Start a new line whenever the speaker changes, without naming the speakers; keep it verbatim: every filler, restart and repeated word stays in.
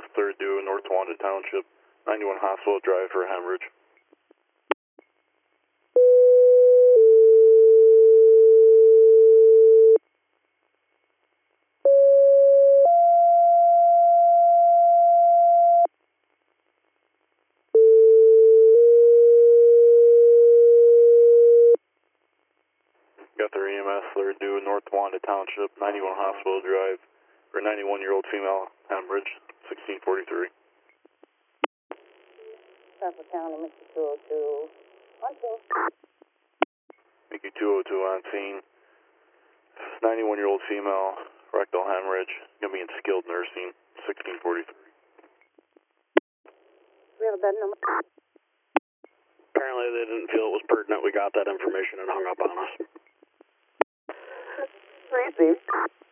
third due, North Wanda Township, ninety-one Hospital Drive for hemorrhage. Got their E M S, third due, North Wanda Township, ninety-one Hospital Drive, for ninety-one-year-old female hemorrhage, sixteen forty-three.
Suffolk County, Mickey two oh two, on scene.
Mickey two oh two on scene. ninety-one-year-old female, rectal hemorrhage, gonna be in skilled nursing, sixteen forty-three.
We have a bed number.
Apparently they didn't feel it was pertinent. We got that information and hung up on us.
Receive.